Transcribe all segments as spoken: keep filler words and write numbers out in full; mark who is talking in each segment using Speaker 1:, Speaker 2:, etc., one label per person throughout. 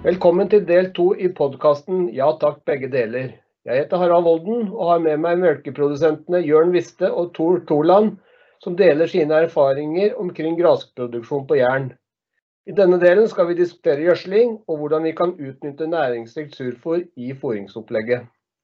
Speaker 1: Velkommen til del to i podcasten Ja takk, begge deler. Jeg heter Harald Volden og har med meg melkeprodusentene Jørn Viste og Tor Torland, som deler sine erfaringer omkring grasproduksjon på Jæren. I denne delen skal vi diskutere gjødsling og hvordan vi kan utnytte næringsrikt surfôr i fôringsopplegget.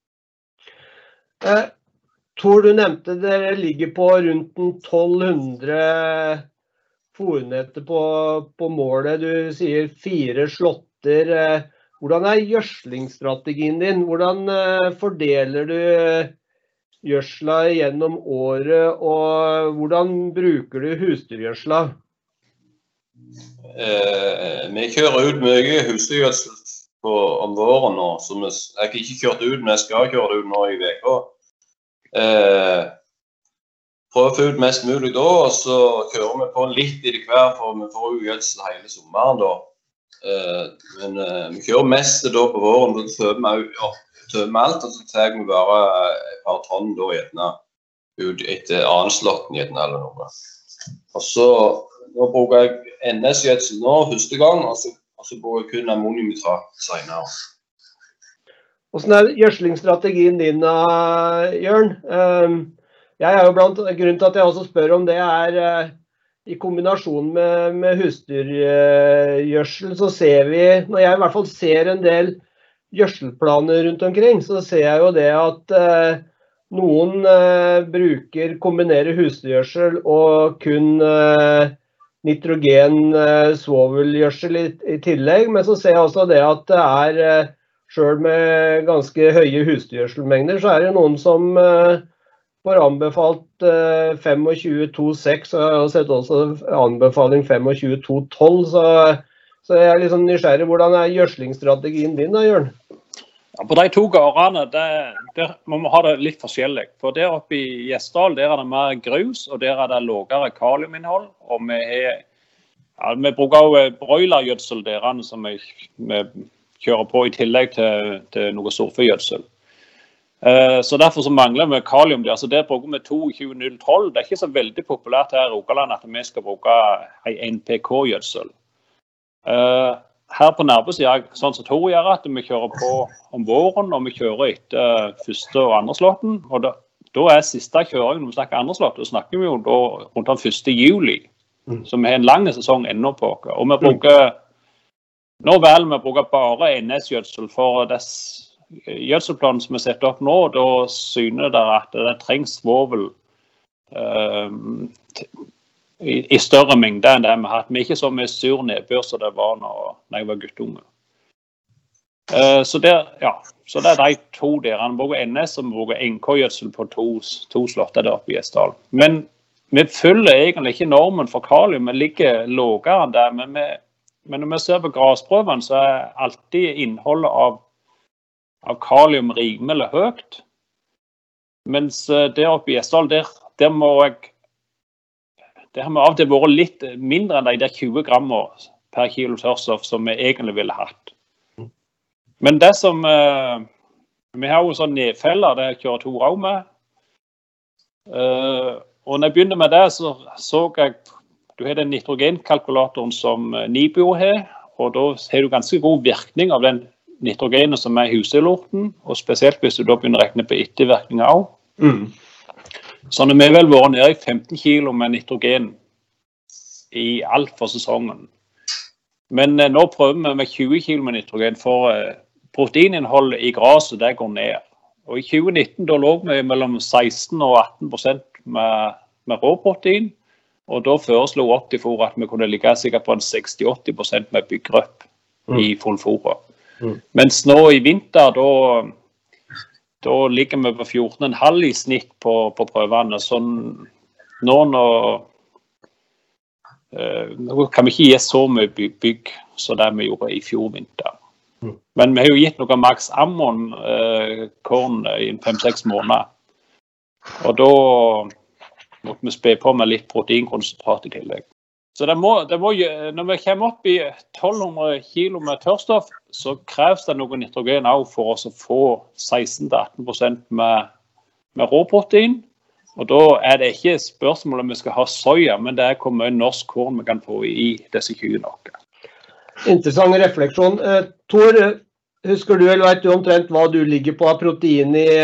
Speaker 1: Eh, Tor, du nevnte dere ligger på rundt tolv hundre fôrnetter på, på målet. Du sier fire slåtter. Hvordan er gjødslingsstrategien din? Hvordan fordeler du gjødsla gjennom året, og hvordan bruker du husdyrgjødsla?
Speaker 2: Eh, vi kjører ut mye husdyrgjødsel på om våren nå, som jeg har ikke kjørt ut, men jeg skal kjøre det ut nå i veka. Eh, prøver å få ut mest mulig da, og så kjører vi på litt i det hver, for vi får jo gjødsel hele sommeren da. Uh, men uh, vi kjører mest da på våren, da tøver vi ja, tøver alt, og så tar vi bare et par tonn da gjerne ut etter annenslotten gjerne eller noe. Og så nå bruker jeg N S-gjødsel nå første gang, og så, og så bruker jeg kun ammoniumnitrat senere.
Speaker 1: Hvordan er gjødslingsstrategien din, Jørn? Um, jeg er jo blant grunnen til at jeg også spør om det er uh, i kombinasjon med, med husdyrgjødsel, så ser vi, når jeg i hvert fall ser en del gjødselplaner rundt omkring, så ser jeg jo det at eh, noen eh, bruker, kombinerer husdyrgjødsel og kun eh, nitrogen eh, svovelgjødsel i, i tillegg, men så ser jeg også det at det er, eh, selv med ganske høye husdyrgjødselmengder, så er det noen som eh, får anbefalt uh, tjuefem to seks, og jeg har sett også anbefaling tjuefem to tolv, så, så jeg er litt sånn nysgjerrig. Hvordan er gjødslingsstrategien din da, Jørn?
Speaker 3: Ja, på de to gårdene, der, der må vi ha det litt forskjellig. For der oppe i Gjesdal, der er det mer grus, og der er det lavere kaliuminnhold, og vi, er, ja, vi bruker jo broilergjødsel der, som vi, vi kjører på i tillegg til, til noe storfegjødsel. Så derfor så mangler vi kalium der, så der bruker vi tjueto null tolv. Det er ikke så veldig populært her i Rogaland at vi skal bruke en N P K-gjødsel. Her på nabosiden, sånn som Tor gjør, at vi kjører på om våren, og vi kjører etter første og andre slåtten. Og da, da er siste kjøring, når vi snakker andre slått, da snakker vi jo da rundt den første juli, mm. så vi har en lang sesong enda på. Og vi bruker, mm. nå vel vi bruker bare N S-gjødsel for dess gjødselplanen som vi setter opp nå, da syner det at det trengs svovel uh, i, i større mengde enn det vi har hatt. Vi er ikke så mye sur nedbør som det var når, når jeg var guttunge. Uh, så, det, ja, så det er de to der. Han bruker N S og bruker N K-gjødsel på to, to slåtter der oppe i Gjesdal. Men vi følger egentlig ikke normen for kalium, vi ligger lavere enn det. Men, vi, men når vi ser på grasprøvene, så er alltid innholdet av av kalium rimelig høyt, mens der oppe i Gjesdal, der, der må jeg, det har vi av og til vært litt mindre enn de der tjue grammer per kilo tørrstoff som vi egentlig ville hatt. Men det som, eh, vi har jo sånn nedfeller, det kjører to rau med, uh, og når jeg begynner med det, så så jeg, du har den nitrogenkalkulatoren som Nibio har, og da har du ganske god virkning av den nitrogenet som er i husdyrlorten, og spesielt hvis du da begynner å regne på ettervirkninger også. Mm. Så når vi vel vært nede i femten kilo med nitrogen i alt for sesongen. Men eh, nå prøver vi med tjue kilo med nitrogen, for eh, proteininnholdet i graset det går ned. Og i tjue nitten da lå vi mellom seksten og atten prosent med, med råprotein, og da foreslo Optifor at vi kunne ligge sikkert på en seksti til åtti prosent med byggrøp mm. i fullfôret. Mm. Mens nå i vinter, da, da ligger vi på fjorten komma fem i snitt på, på prøvene. Så nå, nå, eh, nå kan vi ikke gi så mye bygg, bygg som det vi gjorde i fjor vinter. Mm. Men vi har jo gitt noe Max Ammon eh, korn i fem seks måneder. Og da måtte vi spe på med litt proteinkonsentrat i tillegg. Så det må, det må, når vi kommer opp i tolv hundre kilo med tørrstoff, så kreves det noe nitrogen også for oss å få seksten til atten prosent med, med råprotein. Og da er det ikke spørsmål om vi skal ha soja, men det er hvor mye norsk korn vi kan få i disse kyene.
Speaker 1: interessant refleksjon. Eh, Tor, husker du eller vet du omtrent hva du ligger på av protein i,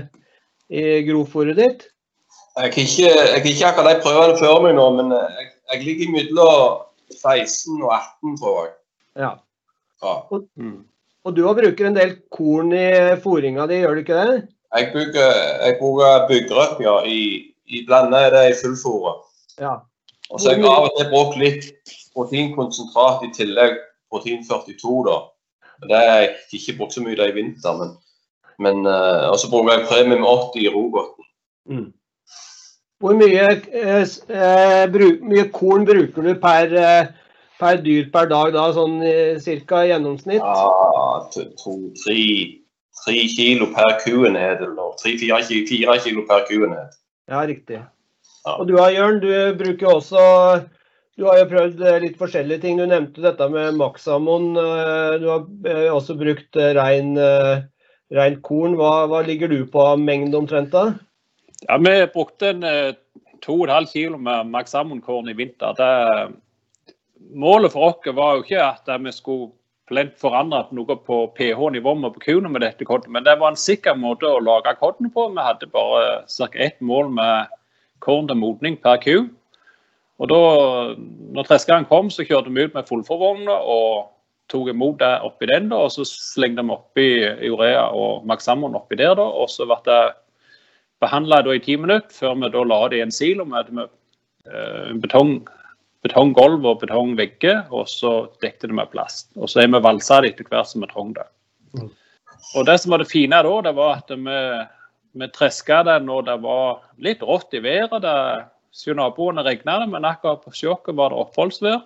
Speaker 1: i grovfôret ditt?
Speaker 2: Jeg har ikke, jeg har ikke akkurat de prøvene før meg nå, men jeg, jeg ligger mellom seksten og atten, tror jeg.
Speaker 1: Ja.
Speaker 2: Ja.
Speaker 1: Og, og du har bruker en del korn i fôringa di, gjør du ikke det?
Speaker 2: Jeg, bygger, jeg bruker byggrøp, ja, i, i blandet det i fullfôret.
Speaker 1: Ja.
Speaker 2: Og så har jeg av og til brukt litt proteinkonsentrat i tillegg, protein førtito da. Det har jeg ikke brukt så mye da i vinter, men, men uh, og så bruker jeg premium åtti i roboten.
Speaker 1: Mm. Hvor mye, eh, eh, bruk, mye korn bruker du per, eh, per dyr per dag da, sånn eh, cirka i gjennomsnitt?
Speaker 2: Ja, to, to, tre, tre kilo per kuenhet, eller tre, fire, fire kilo per kuenhet.
Speaker 1: Ja, riktig.
Speaker 2: Ja.
Speaker 1: Og du har, Jørn, du bruker også, du har jo prøvd litt forskjellige ting. Du nevnte dette med Maxamon, du har også brukt rein, rein korn. Hva, hva ligger du på av mengde omtrent da?
Speaker 3: Ja, vi brukte en to og en halv kilo med Maxamon-korn i vinter. Det, målet for oss var jo ikke at vi skulle plent forandre noe på pH-nivå på kuene med dette kornet, men det var en sikker måte å lage kornet på. Vi hadde bare cirka ett mål med korn til modning per ku. Og da, når treskeren kom, så kjørte vi ut med fullforvogna og tok imot det oppi den da, og så slengte vi oppi urea og Maxamon oppi der da, og så ble det behandlet da i ti minutter, før vi da la det i en silo med, med uh, betong, betonggolv og betongvegger, og så dekte det med plast. Og så er vi valset det etter hvert som vi trong det. Mm. Og det som var det fine da, det var at vi Vi tresket det når det var litt rått i været, så naboene regnet det, men akkurat på sjokket var det oppholdsvær.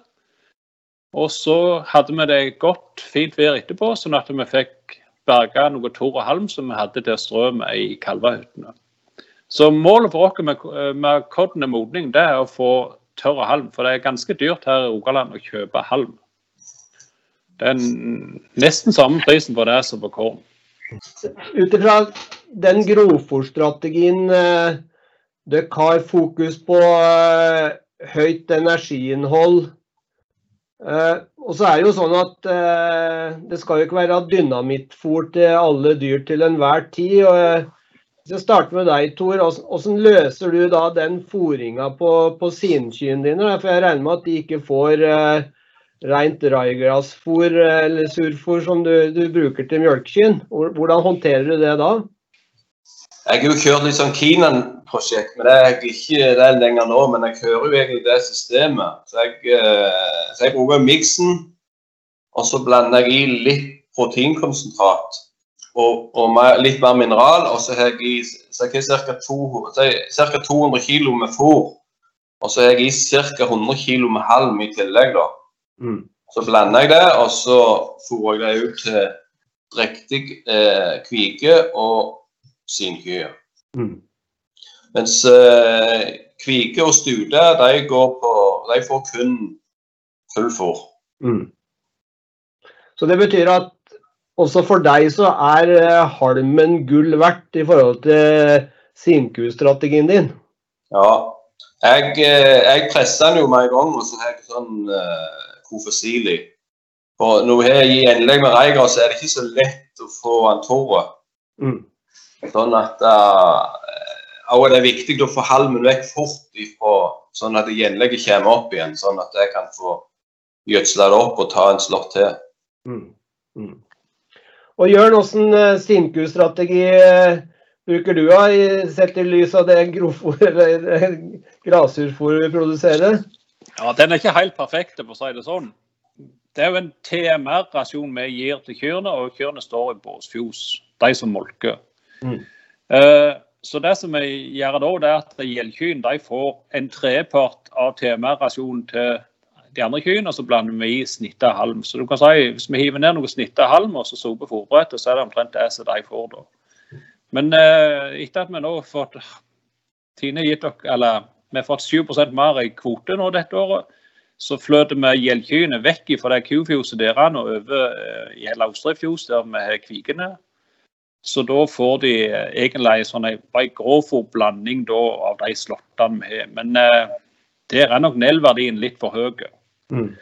Speaker 3: Og så hadde vi det godt, fint vær etterpå, sånn at vi fikk berget noe torr og halm som vi hadde til å strø med i kalvehyttene. Så målet for oss med, med kodden modning, det er å få tørr og halm, for det er ganske dyrt her i Rogaland å kjøpe halm. Det er nesten samme prisen på det som på korn.
Speaker 1: Utifra den grovfôrstrategien, dere har fokus på høyt energiinnhold, og så er det jo sånn at det skal jo ikke være dynamittfôr til alle dyr til enhver tid. Og hvis jeg starter med deg, Tor, hvordan løser du da den fôringen på, på sinkyrene dine? For jeg regner med at de ikke får rent ryegrassfôr eller surfôr som du, du bruker til mjølkekyn. Hvordan håndterer du det da?
Speaker 2: Jeg har jo kjørt litt sånn Kinan-prosjekt, men det er ikke det lenger nå, men jeg kører jo egentlig det systemet. Så jeg, så jeg bruker miksen, og så blander jeg i litt proteinkonsentrat, og, og litt mer mineral, og så har jeg i cirka to hundre kilo med fôr, og så har jeg i cirka hundre kilo med halm i tillegg da. Mm. Så blander jeg det, og så fôrer jeg det ut til riktig eh, kvike og sinkyer. Mm. Mens eh, kvike og stude, de, går på, de får kun fullfôr. Mm.
Speaker 1: Så det betyr at også for deg så er halmen gull verdt i forhold til sinkustrategien din?
Speaker 2: Ja, jeg, jeg presser den jo med en gang, og så har jeg sånn eh, profesili. Og når jeg gir innlegg med reiger, så er det ikke så lett å få en tåre. Mm. Sånn at uh, og det er viktig å få halmen vekk fort ifra, sånn at gjenlegget kommer opp igjen, sånn at jeg kan få gjødsle det opp og ta en slått til.
Speaker 1: Mm. Mm. Og Jørn, hvordan uh, sinkustrategi uh, bruker du da, sett i lys av det grovfôr eller grasurfôr vi produserer?
Speaker 3: Ja, den er ikke helt perfekt, for å si det sånn. Det er jo en T M R-rasjon vi gir til kyrne, og kyrne står i båsfjos, de som molker. Mm. Uh, så det som vi gjør da, det er at gjeldkyn, de får en trepart av T M R-rasjonen til de andre kyrne, og så blander vi i snittet halm. Så du kan si, hvis vi hiver ned noe snittet halm, og så soper fôrbrettet, så er det omtrent det som de får da. Men uh, etter at vi nå har fått Tine gitt dere, eller vi har fått syv prosent mer i kvote nå dette året, så fløter vi gjeldkyrne vekk fra det kufjoset der og over i laustrefjos der vi har kvikene. Så da får de egentlig sånn en grovfôrblanding av de slottene vi har. Men uh, der er nok nelverdien litt for høy. Mm.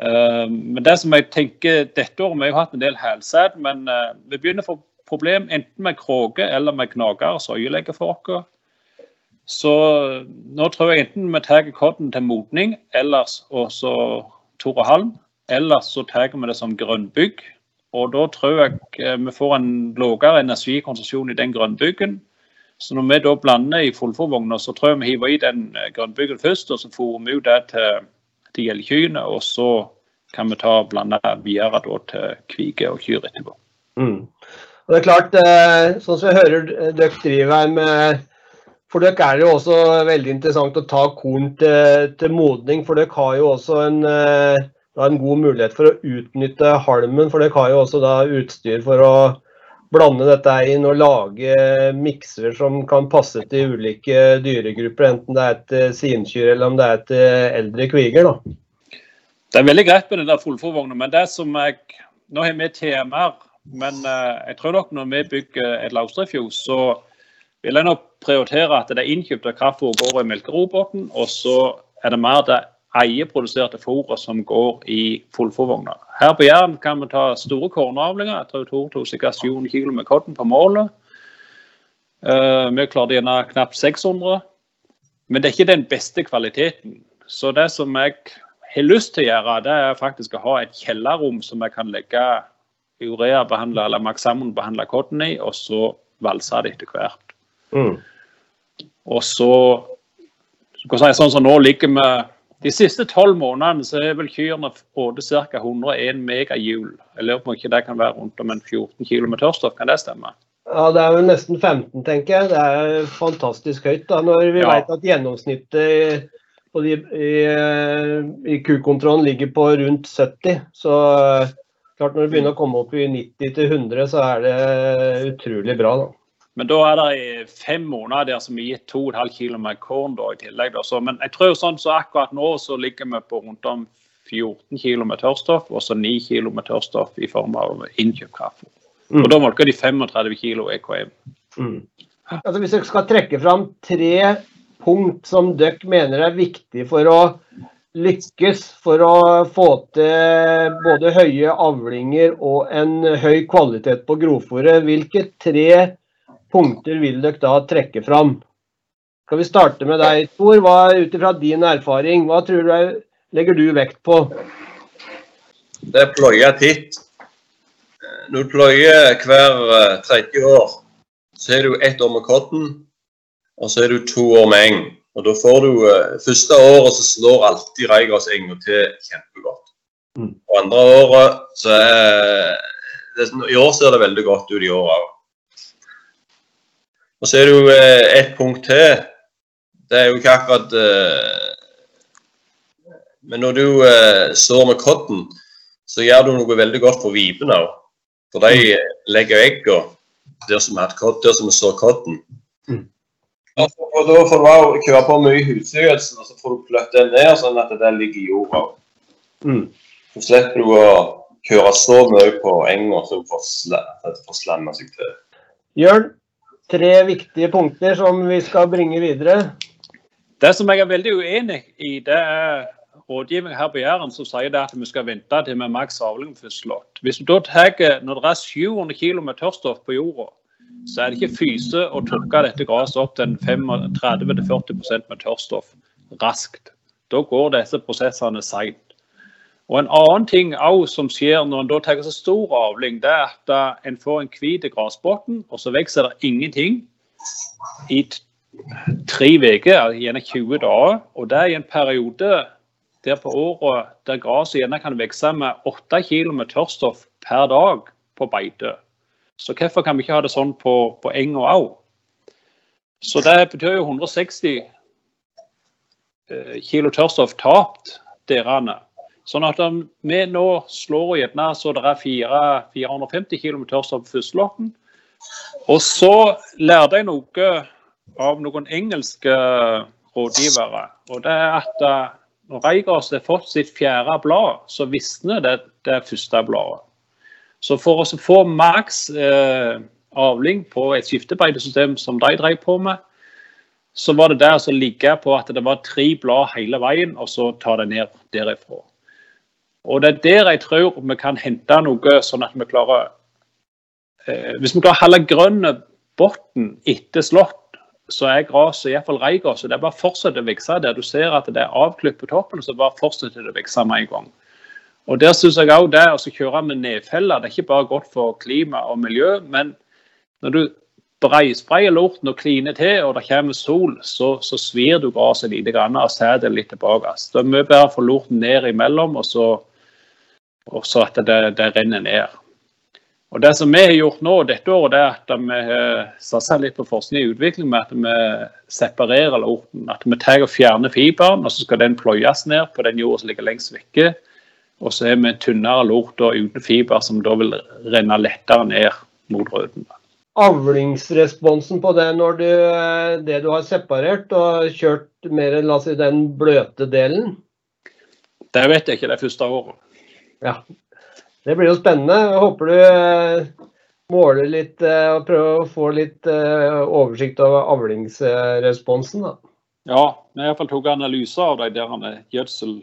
Speaker 3: Uh, men det som jeg tenker, dette året vi har jo hatt en del helsæd, men uh, vi begynner å få problem enten med kråke eller med gnager, så øyelegger for oss. Så nå tror jeg enten vi tar kodden til modning, ellers også Tore Halm, ellers så tar vi det som grønnbygg. Og da tror jeg uh, vi får en lavere energikonsentrasjon i den grønnbyggen. Så når vi da blander i fullfòrvogner, så tror jeg vi hiver i den grønnbyggen først, og så får vi ut det til til gjeldkyrene, og så kan vi ta og blande videre da, til kvige og kyr etterpå.
Speaker 1: Mm. Og det er klart, eh, sånn som jeg hører dere driver her med, for dere er det jo også veldig interessant å ta korn til, til modning, for dere har jo også en, eh, da en god mulighet for å utnytte halmen, for dere har jo også da utstyr for å blande dette inn og lage mikser som kan passe til ulike dyregrupper, enten det er et sinkyr eller om det er et eldre kviger da.
Speaker 3: Det er veldig greit med den der fullfòrvognen, men det som jeg, nå har vi T M R, men uh, jeg tror nok når vi bygger et lavstrømfjos, så vil jeg nok prioritere at det er innkjøpt av kraftfôr går i melkeroboten, og så er det mer det eierproduserte fôret som går i fullfòrvogner. Her på Jæren kan vi ta store kornavlinger. Jeg tror Tore tog sikkert sju hundre kilo med kodden på målet. Uh, vi klarte gjerne knapt seks hundre. Men det er ikke den beste kvaliteten. Så det som jeg har lyst til å gjøre, det er faktisk å ha et kjellerrom som jeg kan legge urea-behandle eller maxamon-behandle kodden i, og så valse det etter hvert. Mm. Og så, så kan jeg si, sånn som nå ligger vi de siste tolv månedene så er vel kyrene både ca. hundre og en megahjul. Jeg lurer på ikke det kan være rundt om en fjorten kilo med tørrstoff, kan det stemme?
Speaker 1: Ja, det er jo nesten femten, tenker jeg. Det er fantastisk høyt da, når vi ja. vet at gjennomsnittet på de, i, i kukontrollen ligger på rundt sytti. Så klart når det begynner å komme opp i nitti til hundre, så er det utrolig bra da.
Speaker 3: Men da er det i fem måneder der som vi gitt to komma fem kilo med korn da, i tillegg. Da. Så, men jeg tror jo sånn så akkurat nå så ligger vi på rundt om fjorten kilo med tørrstoff, og så ni kilo med tørrstoff i form av innkjøpt kraftfôr. Mm. Og da målker de femogtredve kilo E K M.
Speaker 1: Mm. Altså hvis dere skal trekke fram tre punkt som dere mener er viktig for å lykkes, for å få til både høye avlinger og en høy kvalitet på grovfôret, hvilke tre punkter vil dere da trekke fram? Skal vi starte med deg, Tor? Hva er utifra din erfaring? Hva tror du er, legger du vekt på?
Speaker 2: Det er pløye titt. Når du pløyer hver tredje år, så er du ett år med kodden, og så er du to år med eng. Og da får du, første året så slår alltid reigras-enga til kjempegodt. Mm. Og andre året, så er det, i år ser det veldig godt ut i år også. Og så er det jo et punkt til. Det er jo ikke akkurat... Men når du står med kodden, så gjør du noe veldig godt for vipene også. For de legger egger der som er kod, der som står kodden. Mm. Og da får du også kjøre på mye husgjødsel, og så får du pløtt den ned, sånn at det ligger i jorda. Mm. Så slipper du å kjøre så mye på enger som får slanne seg til.
Speaker 1: Jørn? Tre viktige punkter som vi skal bringe videre.
Speaker 3: Det som jeg er veldig uenig i, det er rådgivning her på Jæren som sier det at vi skal vente til med maks avling først slått. Hvis du da tar, når det er sju hundre kilo med tørrstoff på jorda, så er det ikke fyse å tørke dette gras opp til tretti til førti prosent med tørrstoff raskt. Da går disse prosessene sent. Og en annen ting også som skjer når en da tar så stor avling, det er at en får en hvite grasbotten, og så vekser det ingenting i tre uker, gjerne tjue dager. Og det er i en periode der på året der graset gjerne kan vekse med åtte kilo med tørrstoff per dag på beite. Så hvorfor kan vi ikke ha det sånn på, på eng og au? Så det betyr jo hundre og seksti kilo tørrstoff tapt derene. Sånn at vi nå slår gjerne så det er fire hundre og femti kilo med tørrstoff på førstelotten. Og så lærte jeg noe av noen engelske rådgivere. Og det er at når reigras har fått sitt fjerde blad, så visner det det første bladet. Så for å få maks eh, avling på et skiftebeidesystem som de drev på med, så var det der som ligger på at det var tre blad hele veien, og så tar det ned derifra. Og det er der jeg tror vi kan hente noe, sånn at vi klarer, eh, hvis vi klarer å holde grønne botten etter slått, så er gras, i hvert fall reigras, så det er bare fortsetter å vokse der. Du ser at det er avklipp på toppen, så bare fortsetter det å vokse med en gang. Og der synes jeg også det å kjøre med nedfeller, det er ikke bare godt for klima og miljø, men når du spreier lorten og kliner til, og det kommer sol, så, så svir du graset lite grann og ser det litt tilbake. Så det er mye bedre å få lorten ned imellom, og så, og så at det, det renner ned. Og det som vi har gjort nå dette året, det er at vi har satset litt på forskning og utvikling med at vi separerer lorten. At vi tar og fjerner fiberen, og så skal den pløyes ned på den jorda som ligger lengst vekke. Og så har vi en tynnere lort uten fiber som da vil renne lettere ned mot røden.
Speaker 1: Avlingsresponsen på det når du, det du har separert og kjørt mer, la oss si, den bløte delen?
Speaker 3: Det vet jeg ikke det første året.
Speaker 1: Ja. Det blir jo spennende. Jeg håper du måler litt og prøver å få litt oversikt over avlingsresponsen da.
Speaker 3: Ja, vi har i hvert fall tok analyser av de der gjødsel,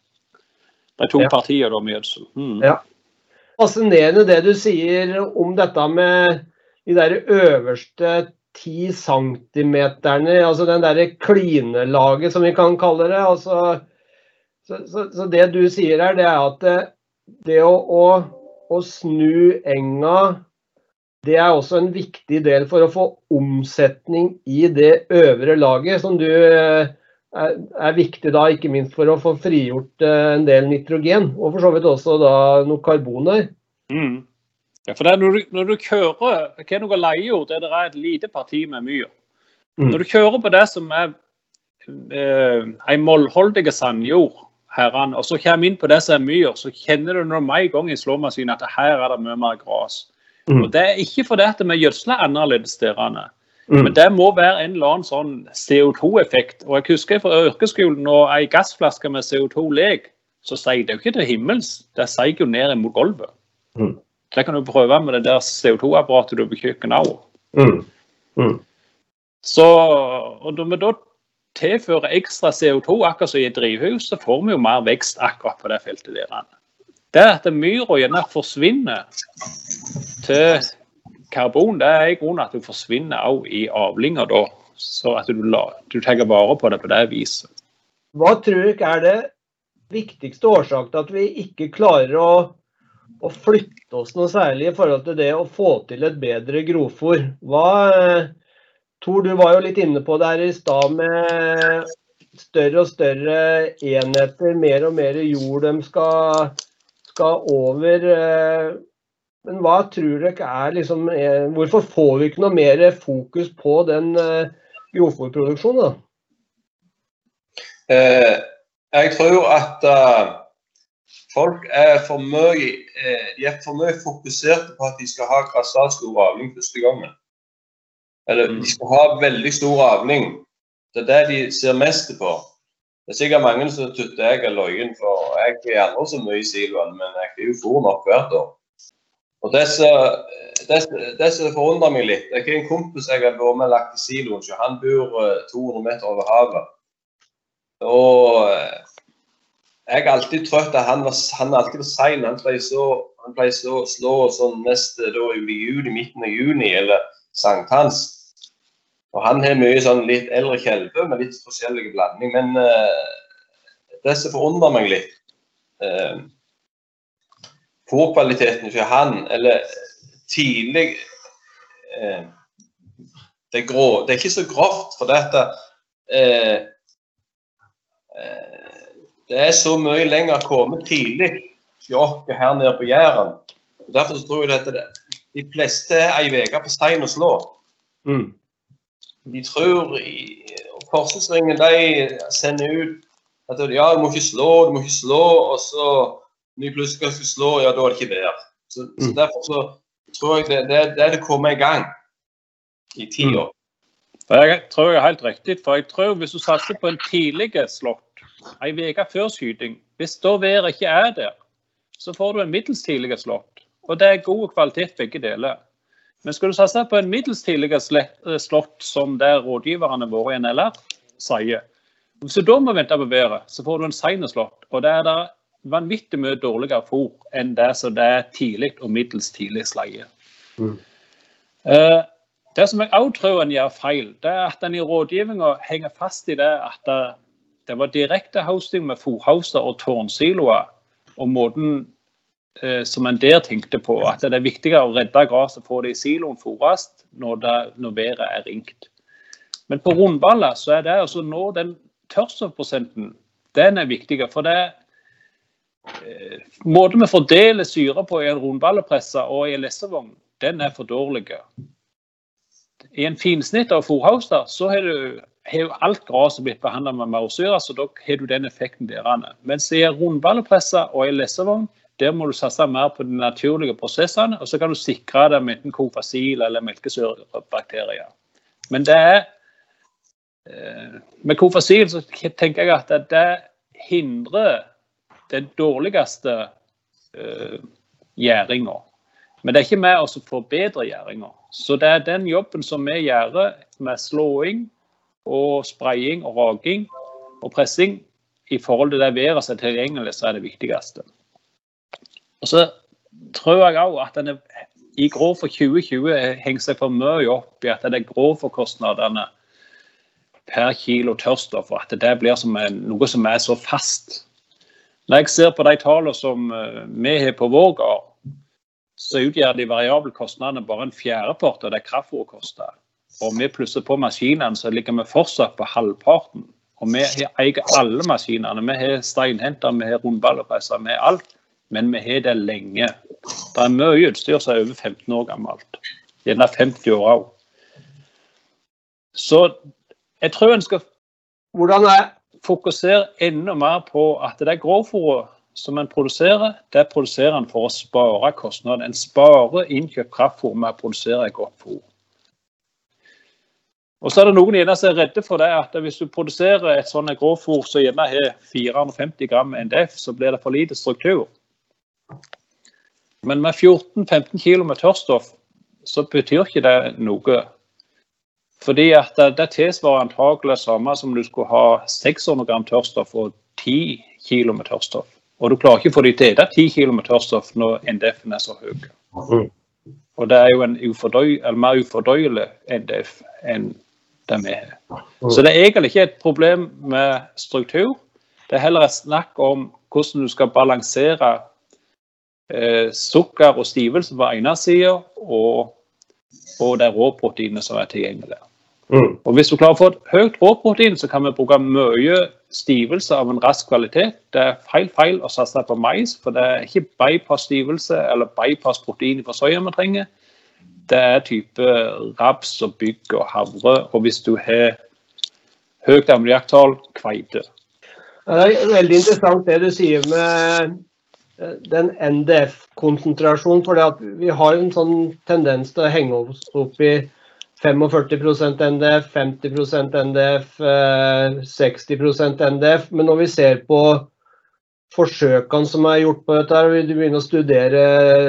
Speaker 3: de to ja. partier da med gjødsel. Mm.
Speaker 1: Ja. Fascinerende det du sier om dette med de der øverste ti centimeterne, altså den der klinelaget som vi kan kalle det. Altså, så, så, så det du sier her, det er at det å, å, å snu enga, det er også en viktig del for å få omsetning i det øvre laget, som du er, er viktig da, ikke minst for å få frigjort en del nitrogen, og for så vidt også da noe karbon her.
Speaker 3: Mm. Ja, for det er når du, når du kjører, hva er noe leiejord, det er et lite parti med myr. Mm. Når du kjører på det som er eh, en målholdige sandjord, herren, og så kommer inn på det som er myr, så kjenner du når meg i gang i slåmaskinen at her er det mye mer gras. Mm. Og det er ikke fordi at vi gjødsler annerledes derene, mm. men det må være en eller annen sånn C O to effekt. Og jeg husker fra yrkesskolen, når en gassflaske med C O to leg, så sier det jo ikke til himmels, det sier jo ned mot gulvet. Mm. Det kan du prøve med det der C O to apparatet du på kjøkkenet også. Mm. Mm. Så, og når vi da tilfører ekstra C O to akkurat som i et drivhus, så får vi jo mer vekst akkurat på det feltet der. Det at myra gjerne forsvinner til karbon, det er i grunnen at du forsvinner også i avlinger da, så at du, du tar vare på det på det viset.
Speaker 1: Hva tror du er det viktigste årsak til at vi ikke klarer å, å flytte oss noe særlig i forhold til det å få til et bedre grovfôr? Hva Tor, du var jo litt inne på det her i stad med større og større enheter, mer og mer jord de skal, skal over. Men hva tror dere er liksom, hvorfor får vi ikke noe mer fokus på den grovfôrproduksjonen da?
Speaker 2: Eh, jeg tror at uh, folk er for mye, eh, de er for mye fokuserte på at de skal ha grassatskog avling første gangen. Eller de skal ha veldig stor avling. Det er det de ser mest på. Det er sikkert mange som tutter jeg er løyen, for jeg er aldri så mye i siloen, men jeg er jo for nok hvert år. Og det som forundrer meg litt, det er ikke en kompis jeg har vært med lagt i siloen, så han bor to hundre meter over havet. Og jeg er alltid trøtt at han, var, han er alltid for sen. Han pleier så, han pleier så å slå sånn neste da, i juni, midten av juni, eller sankthans. Og han har mye sånn litt eldre kjelve med litt forskjellige blanding, men uh, det som forundrer meg litt, uh, fôrkvaliteten for han, eller tidlig, uh, det, er grå, det er ikke så grovt, for dette, uh, uh, det er så mye lenger å komme tidlig for oss her nede på Jæren. Derfor tror jeg at det, de fleste er en veke på stein å slå. Mm. De tror, i, forskningsringen de sender ut at ja, du må ikke slå, du må ikke slå, og så når de plutselig skal slå, ja, da er det ikke der. Så, mm. så derfor så tror jeg det, det, det er det kommer i gang i ti år.
Speaker 3: Mm. Jeg tror jeg er helt riktig, for jeg tror hvis du satser på en tidlig slått, en veke før skyting, hvis da været ikke er der, så får du en middels tidlig slått, og det er god kvalitet begge deler. Men skal du satse på en middels tidlig slått som der rådgiverne våre i N L R sier, hvis du da må vente på været, så får du en sen slått, og det er der vanvittig mye dårligere fôr enn det som det er tidlig og middels tidlig sleie. Mm. Uh, det som jeg også tror en gjør feil, det er at en i rådgivningen henger fast i det at det, det var direkte hosting med fôrhauser og tårnsiloer, og måten uh, som en der tenkte på, at det er viktigere å redde gras og få det i siloen fôrast når, det, når været er ringt. Men på rundballer så er det altså nå den tørrstoffprosenten, den er viktig, for det er eh, måten vi fordeler syre på i en rundballepresse og i en lessevogn, den er for dårlig. I en finsnitt av fôrhauster så har du har jo alt gras blitt behandlet med maursyre, så da har du den effekten der. Mens i en rundballepresse og i en lessevogn, der må du satse mer på de naturlige prosessene, og så kan du sikre det med enten kofasil eller melkesyrebakterier. Men det er med kofasil så tenker jeg at det hindrer den dårligste uh, gjæringen. Men det er ikke med å forbedre gjæringen. Så det er den jobben som vi gjør med slåing og spraying og raking og pressing i forhold til det været som er tilgjengelig, så er det viktigste. Og så tror jeg også at den er, i grå for tjue tjue henger seg for mye opp i at det er grå for kostnadene per kilo tørrstoff, og at det blir som en, noe som er så fast. Når jeg ser på de tallene som uh, vi har på vår gård, så utgjør de variable kostnadene bare en fjerdepart av det kraftfôr koster. Og vi plusser på maskinene, så ligger vi fortsatt på halvparten. Og vi eier alle maskinene. Vi har steinhenter, vi har rundballepresser, vi har alt. Men vi har det lenge. Det er mye utstyr som er over femten år gammelt. Gjerne femti år også. Så jeg tror en skal
Speaker 1: Hvordan er?
Speaker 3: fokusere enda mer på at det grovfôret som en produserer, det produserer en for å spare kostnader. En sparer innkjøpt kraftfôr med å produsere et godt fôr. Og så er det noen gjerne som er redde for det, at hvis du produserer et sånt grovfôr som gjerne har fire hundre og femti gram N D F, så blir det for lite struktur. Men med fjorten til femten kilo med tørrstoff, så betyr ikke det noe. Fordi at det, det tilsvarer antagelig samme som du skulle ha seks hundre gram tørrstoff og ti kilo med tørrstoff. Og du klarer ikke å få de til det ti kilo med tørrstoff når N D F-en er så høy. Mm. Og det er jo en ufordøy, eller mer ufordøyelig N D F enn det vi har. Mm. Så det er egentlig ikke et problem med struktur. Det er heller et snakk om hvordan du skal balansere eh, sukker og stivelse på ene siden, og, og det råproteinet som er tilgjengelig. Mm. Og hvis du klarer å få et høyt råprotein, så kan vi bruke mye stivelse av en rask kvalitet. Det er feil feil å satse på mais, for det er ikke bypass stivelse eller bypass protein for soya vi trenger. Det er type raps og bygg og havre, og hvis du har høyt ammoniaktall, kveite.
Speaker 1: Det er veldig interessant det du sier med den N D F-konsentrasjonen, for vi har en sånn tendens til å henge oss opp i førtifem prosent N D F, femti prosent N D F, seksti prosent N D F, men når vi ser på forsøkene som er gjort på dette, og vi begynner å studere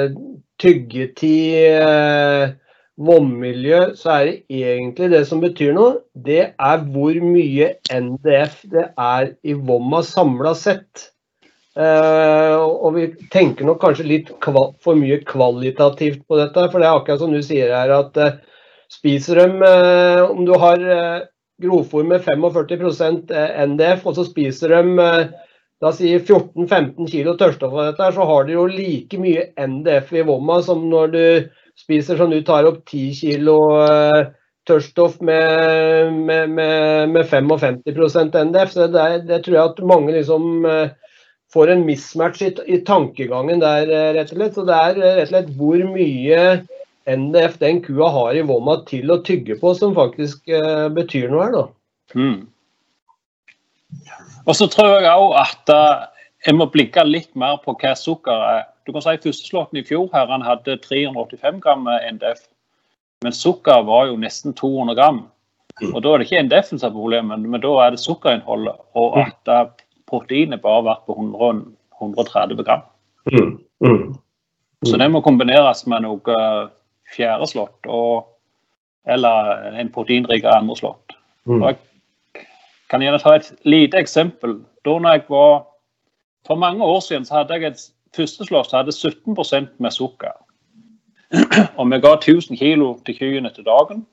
Speaker 1: tyggetid, vannmiljø, så er det egentlig det som betyr noe, det er hvor mye N D F det er i vomma samlet sett. Og vi tenker nok kanskje litt for mye kvalitativt på dette, for det er akkurat som du sier her, at spiser de, om du har grovfôr med førtifem prosent N D F, og så spiser de, da sier fjorten til femten kilo tørrstoff av dette, så har de jo like mye N D F i vomma som når du spiser som du tar opp ti kilo tørrstoff med, med, med, med femtifem prosent N D F. Så det, det tror jeg at mange liksom får en mismatch i, i tankegangen der, rett og slett. Så det er rett og slett hvor mye N D F den kua har i vomma til å tygge på, som faktisk uh, betyr noe her da.
Speaker 3: Mm. Og så tror jeg også at uh, jeg må blinke litt mer på hva sukker er. Du kan si at førsteslåtten i fjor her, han hadde tre hundre og åttifem gram N D F, men sukker var jo nesten to hundre gram. Mm. Og da er det ikke N D F-en som er problemet, men da er det sukkerinnholdet, og at uh, proteinet bare vært på hundre, hundre og tretti gram. Mm. Mm. Mm. Så det må kombineres med noe fjerde slått, og, eller en proteinrik andre slått. Mm. Og jeg kan gjerne ta et lite eksempel. Da når jeg var for mange år siden så hadde jeg et første slått som hadde sytten prosent med sukker. Og vi ga tusen kilo til kyrne til dagen.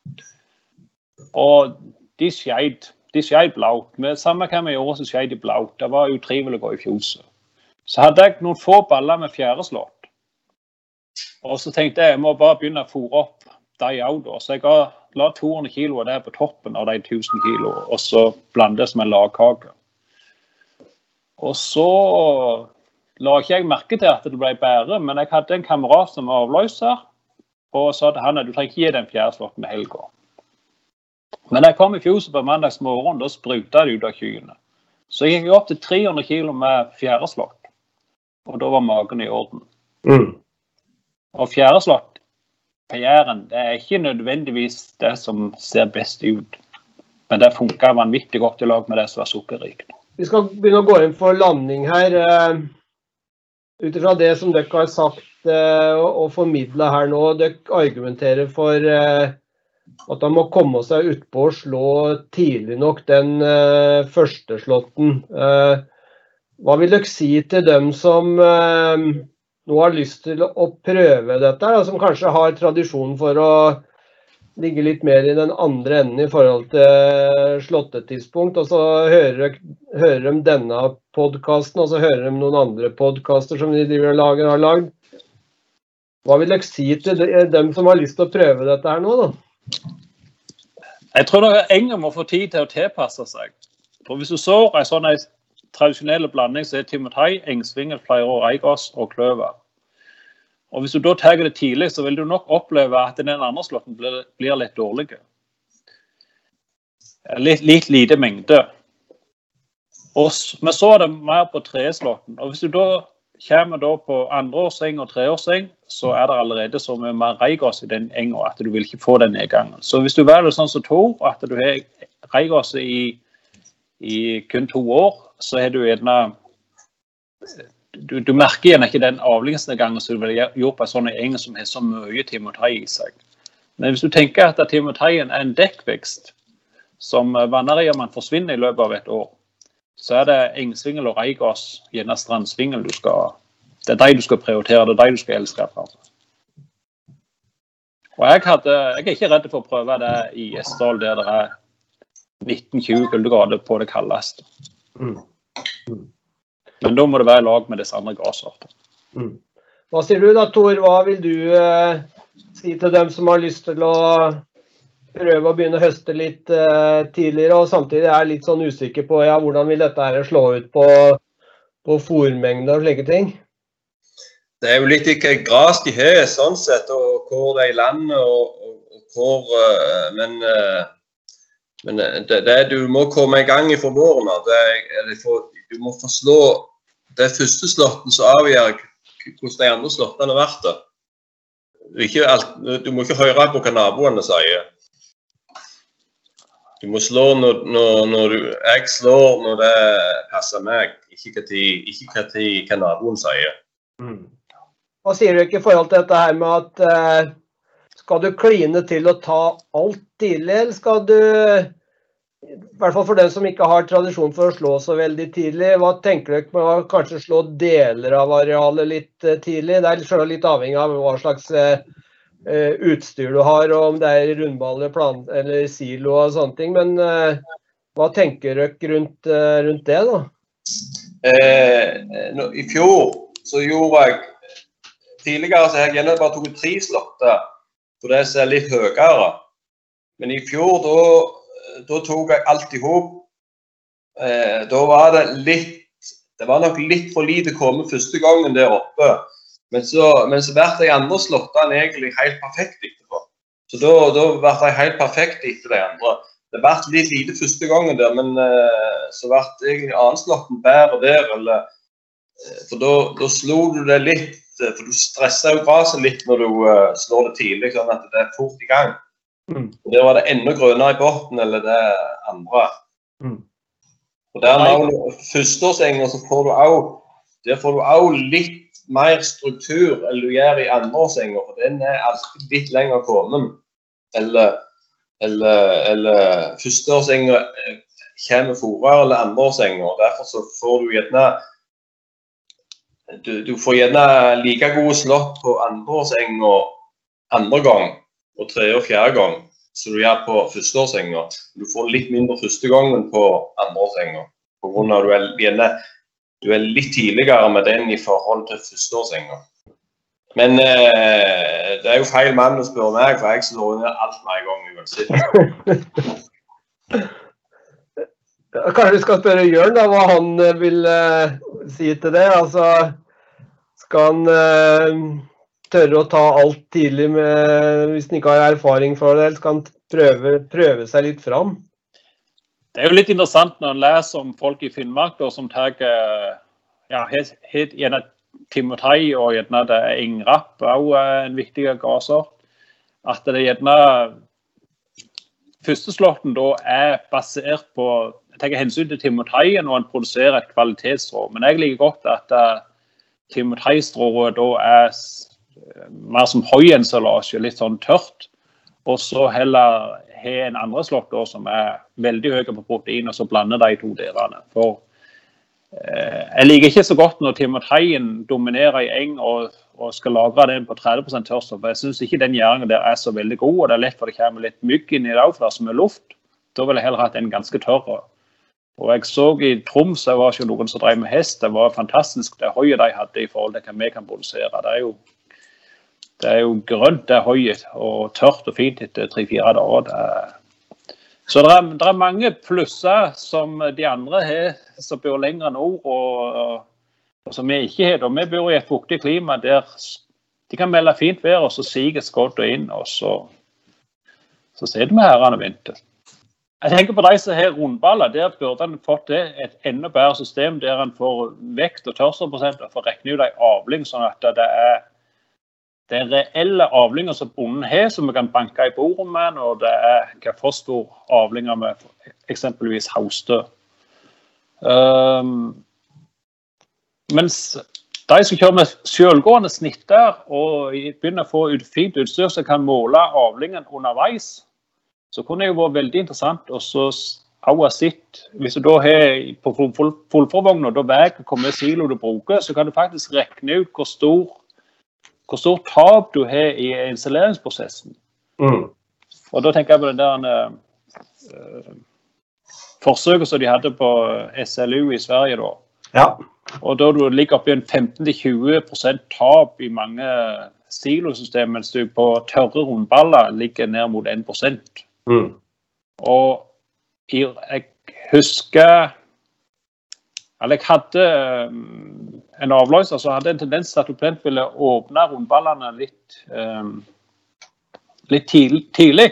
Speaker 3: Og de skjeid, de skjeid blaut. Med samme hva vi gjorde, så skjeid de blaut. Det var utrivelig å gå i fjoset. Så hadde jeg noen få baller med fjerde slått. Og så tenkte jeg, jeg må bare begynne å fôre opp de også. Så jeg ga, la to hundre kilo av det på toppen av de tusen kilo, og så blandes med lagkake. Og så la ikke jeg merke til at det ble bedre, men jeg hadde en kamerat som var avløser, og sa til han at du trenger ikke gi den fjerde slått med helga. Men da jeg kom i fjoset på mandagsmorgen, da sprutet det ut av kyrne. Så jeg gikk opp til tre hundre kilo med fjerde slått, og da var magen i orden.
Speaker 1: Mm. Og
Speaker 3: fjerde slått på Jæren, det er ikke nødvendigvis det som ser best ut, men det funker vanvittig godt i lag med det som er sukkerrikt.
Speaker 1: Vi skal begynne å gå inn for landing her. Utifra det som dere har sagt og formidlet her nå, dere argumenterer for at de må komme seg ut på å slå tidlig nok den første slåtten. Hva vil dere si til dem som nå har lyst til å prøve dette, som kanskje har tradisjon for å ligge litt mer i den andre enden i forhold til slåttetidspunkt, og så hører, hører de denne podcasten, og så hører de noen andre podcaster som de driver og lager, har lagd. Hva vil dere si til dem som har lyst til å prøve dette her nå, da?
Speaker 3: Jeg tror at Enger må få tid til å tilpasse seg. For hvis du så en sånn en tradisjonell blanding, så er timotei, engsvingel, fleiro, reigås og kløver. Og hvis du da tar det tidlig, så vil du nok oppleve at den andre slåtten blir, blir litt dårlig. Litt, litt lite mengde. Og, men så er det mer på treslåtten. Og hvis du da kommer da på andreårseng og treårseng, så er det allerede så mye mer reigås i den enga at du vil ikke få den nedgangen. Så hvis du velger sånn som to, at du har reigås i, i kun to år, så er du gjerne Du, du merker igjen ikke den avlingsnedgangen som du vil gjøre på en sånn eng som har så mye timotei i seg. Men hvis du tenker at timoteien er en dekkvekst som vanneriaman forsvinner i løpet av et år, så er det engsvingel og reigås, gjerne strandsvingel du skal, det er de du skal prioritere, det er de du skal elske fra. Og jeg, hadde, jeg er ikke redd for å prøve det i Gjesdal, der det er nitten til tjue kuldegrader på det kaldeste.
Speaker 1: Mm. Mm.
Speaker 3: Men da må det være i lag med disse andre grassorter.
Speaker 1: Mm. Hva sier du da, Tor? Hva vil du eh, si til dem som har lyst til å prøve å begynne å høste litt eh, tidligere, og samtidig er litt sånn usikker på ja, hvordan vil dette her slå ut på, på fôrmengder og slike ting?
Speaker 2: Det er jo litt ikke gras de har, sånn sett, og hvor det er i landet, og, og, og hvor, uh, men, uh, men det, det, du må komme i gang i for våren, det, det for, du må forslå det første slåtten som avgjør hvordan de andre slåttene har vært det. Ikke alt, du må ikke høre på hva naboene sier. Du må slå når, når, når du, jeg slår når det passer meg, ikke hva, tid, ikke hva, tid, hva naboen sier.
Speaker 1: Mm. Hva sier du ikke i forhold til dette her med at eh, skal du kline til å ta alt tidlig, eller skal du, i hvert fall for den som ikke har tradisjon for å slå så veldig tidlig, hva tenker du med å kanskje slå deler av arealet litt eh, tidlig? Det er selv litt avhengig av hva slags eh, utstyr du har, og om det er rundballer, plant, eller silo og sånne ting, men eh, hva tenker du rundt, eh, rundt det da?
Speaker 2: Eh, I fjor så gjorde jeg, tidligere så har jeg gjerne bare tok tre slåtter, for det er litt høyere. Men i fjor, da, da tok jeg alt i hop. Eh, da var det litt, det var nok litt for lite kommet første gangen der oppe. Men så, men så ble de andre slåttene egentlig helt perfekt etterpå. Så da, da ble de helt perfekt etter de andre. Det ble litt lite første gangen der, men eh, så ble egentlig annen slåtten bedre der, eller, for da, da slo du det litt, for du stresser jo graset litt når du uh, slår det tidlig, sånn at det er fort i gang. Mm. Og der var det enda grønnere i botten, eller det andre. Mm. Og der når du førsteårsenger, så får du også, der får du også litt mer struktur enn du gjør i andreårsenger, for den er alltid litt lenger kommet. Eller, eller, eller førsteårsenger kommer forere eller andreårsenger, og derfor så får du gjerne du, du får gjerne like gode slått på andreårsenga andre gang, og tredje og fjerde gang, som du gjør på førsteårsenga. Du får litt mindre første gangen på andreårsenga, på grunn av at du er, gjerne, du er litt tidligere med den i forhold til førsteårsenga. Men eh, det er jo feil mann å spørre meg, for jeg slår ned alt med en gang uansett.
Speaker 1: Kanskje vi skal spørre Jørn da, hva han vil uh, si til det. Altså, skal han uh, tørre å ta alt tidlig med, hvis han ikke har erfaring for det, eller skal han prøve, prøve seg litt fram?
Speaker 3: Det er jo litt interessant når man leser om folk i Finnmark da, som tar ja, helt, helt gjerne Timotei og gjerne det er Ingrapp, også en viktig gasort. At det gjerne første slåtten da er basert på, jeg tenker hensyn til Timoteien når han produserer et kvalitetsstrå. Men jeg liker godt at uh, Timotei-strået da er mer som høyensalasje, litt sånn tørt. Og så heller ha en andre slått da, som er veldig høy på protein, og så blander de to delene. For jeg liker ikke så godt når Timoteien dominerer i eng og, og skal lagre den på tretti prosent tørrstoff, for jeg synes ikke den gjæringen der er så veldig god, og det er lett for det kommer litt mygg inn i det, for det som er luft. Da vil jeg heller ha den ganske tørre. Og jeg så i Troms, det var ikke noen som drev med hest, det var fantastisk det høye de hadde i forhold til hva vi kan produsere. Det er jo, det er jo grønt, det er høyt, og tørt og fint etter tre-fire dager. Det er Så det er, det er mange plusser som de andre har, som bor lenger nord, og, og som vi ikke har. Og vi bor i et fuktig klima der de kan melde fint vær, og så siger skoddet inn, og så, så sitter vi her og vinter. Jeg tenker på de som har rundballer, der burde han fått det et enda bedre system, der han får vekt og tørrstoffprosent, og får rekne ut en avling, sånn at det er Det er reelle avlinger som bonden har, som vi kan banke i bordet med, og det er hva for stor avlinger med eksempelvis haustø. Um, mens de som kjører med selvgående snitter og begynner å få ut fint utstyr som kan måle avlingen underveis, så kunne det jo vært veldig interessant å så ha sitt, hvis du da har på fullforvogn, og da veier hvor mye silo du bruker, så kan du faktisk rekne ut hvor stor hvor stor tap du har i installeringsprosessen.
Speaker 1: Mm.
Speaker 3: Og da tenker jeg på det der uh, forsøket som de hadde på S L U i Sverige da.
Speaker 1: Ja.
Speaker 3: Og da du ligger oppe i en femten til tjue prosent tap i mange silosystemer, mens du på tørre rundballer ligger ned mot en prosent.
Speaker 1: Mm.
Speaker 3: Og jeg husker Eller jeg hadde um, en avløser som hadde en tendens til at du plent ville åpne rundballene litt, um, litt tidlig, tidlig.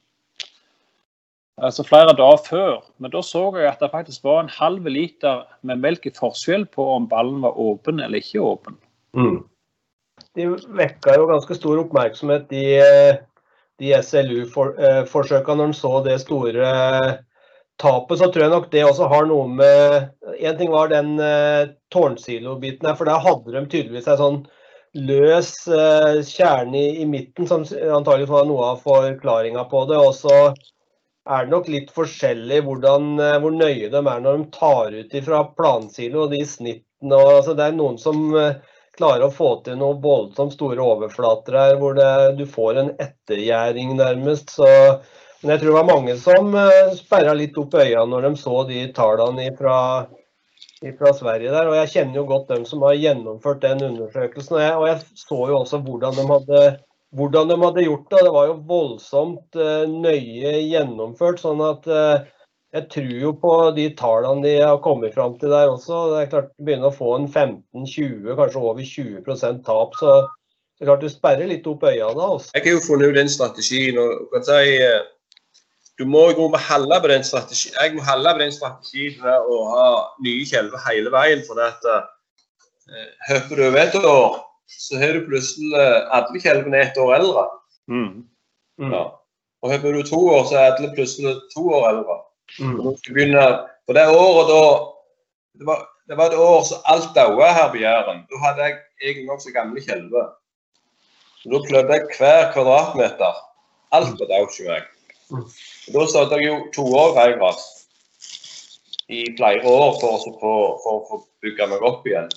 Speaker 3: Altså flere dager før. Men da så jeg at det faktisk var en halv liter med melk i forskjell på om ballen var åpen eller ikke åpen.
Speaker 1: Mm. De vekket jo ganske stor oppmerksomhet, de, de S L U-forsøkene, når de så det store tapet, så tror jeg nok det også har noe med, en ting var den uh, tårnsilo-biten her, for der hadde de tydeligvis en sånn løs uh, kjerne i, i midten, som antagelig var noe av forklaringen på det, og så er det nok litt forskjellig hvordan, uh, hvor nøye de er når de tar ut fra plansilo og de snittene, og, altså, det er noen som uh, klarer å få til noen voldsomt store overflater her, hvor det, du får en ettergjæring nærmest, så men jeg tror det var mange som sperret litt opp øynene når de så de tallene fra, fra Sverige der. Og jeg kjenner jo godt dem som har gjennomført den undersøkelsen. Og jeg, og jeg så jo også hvordan de, hadde, hvordan de hadde gjort det. Det var jo voldsomt uh, nøye gjennomført. Sånn at uh, jeg tror jo på de tallene de har kommet frem til der også. Det er klart de begynner å få en femten tjue, kanskje over tjue prosent tap. Så det er klart du sperrer litt opp øynene da også.
Speaker 2: Jeg har jo funnet ut den strategien, og kan si... Du må jo holde på den strategien. Jeg må holde på den strategien med å ha nye kjelver hele veien, for at uh, høper du over et år, så har du plutselig alle kjelvene et år eldre.
Speaker 3: Mm.
Speaker 2: Mm. Ja. Og høper du to år, så er alle plutselig to år eldre.
Speaker 1: Mm.
Speaker 2: Og du begynner, på det året da, det var, det var et år så alt døde her på Jæren. Da hadde jeg egentlig nok så gamle kjelver. Da plødde jeg hver kvadratmeter. Alt var dødt til meg.
Speaker 1: Mm.
Speaker 2: Da startet jeg jo to år reigras i flere år for å få bygge meg opp igjen.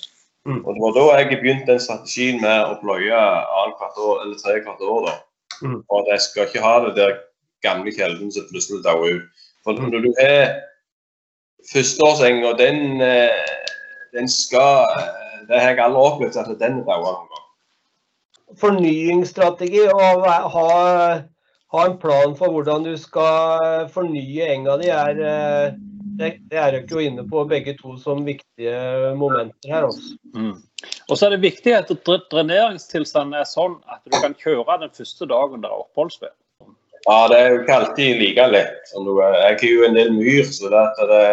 Speaker 2: Mm. Og det var da jeg begynte den strategien med å pløye annet hvert år, eller tre hvert år da. Mm. Og at jeg skal ikke ha det der gamle kjelden som plutselig dør ut. For mm. når du er førsteårseng, og den, den skal, det har jeg aldri opplevd at den dør noen gang.
Speaker 1: Fornyingsstrategi og ha, ha en plan for hvordan du skal fornye enga di er, det, det er jo ikke inne på begge to som viktige momenter her også.
Speaker 3: Mm. Og så er det viktig at dreneringstilstanden er sånn at du kan kjøre den første dagen der oppholdsved.
Speaker 2: Ja, det er jo ikke alltid like lett. Jeg er jo en del myr, så det, det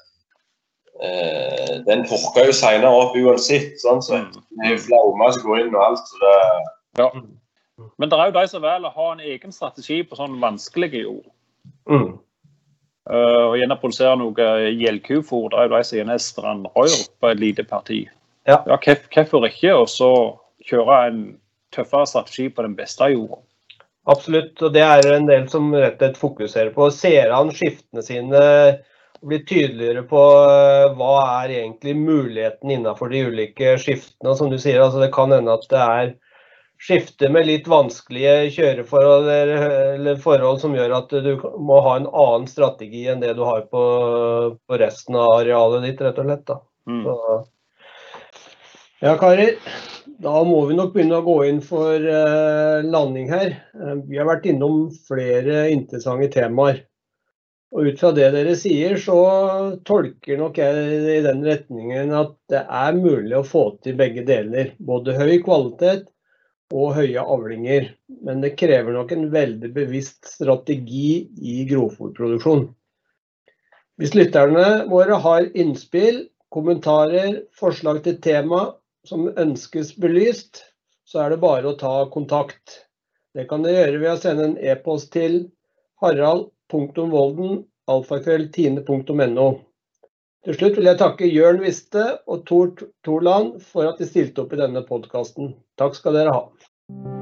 Speaker 2: eh, den torker jo senere opp uansett, sånn så det er jo flaumer som går inn og alt, så det...
Speaker 3: Ja. Men det er jo de som vel ha en egen strategi på sånn vanskelige jord. Mm. Uh, og gjerne produsere noe gjeldkufor, det er jo de som gjerne er strandrør på et lite parti. Ja, ja hvorfor ikke, og så kjøre en tøffere strategi på den beste jorda.
Speaker 1: Absolutt, og det er en del som rett og slett fokuserer på. Ser han skiftene sine og blir tydeligere på hva er egentlig muligheten innenfor de ulike skiftene. Som du sier, altså det kan hende at det er skifte med litt vanskelige kjøreforhold eller forhold som gjør at du må ha en annen strategi enn det du har på, på resten av arealet ditt, rett og slett. Da. Mm. Så, ja, karer, da må vi nok begynne å gå inn for uh, landing her. Uh, vi har vært innom flere interessante temaer. Og ut fra det dere sier, så tolker nok jeg i den retningen at det er mulig å få til begge deler. Både høy kvalitet og høye avlinger, men det krever nok en veldig bevisst strategi i grovfôrproduksjon. Hvis lytterne våre har innspill, kommentarer, forslag til tema som ønskes belyst, så er det bare å ta kontakt. Det kan dere gjøre ved å sende en e-post til harald punktum volden alfakrøll tine punktum no. Til slutt vil jeg takke Jørn Viste og Tor Torland for at de stilte opp i denne podcasten. Takk skal dere ha.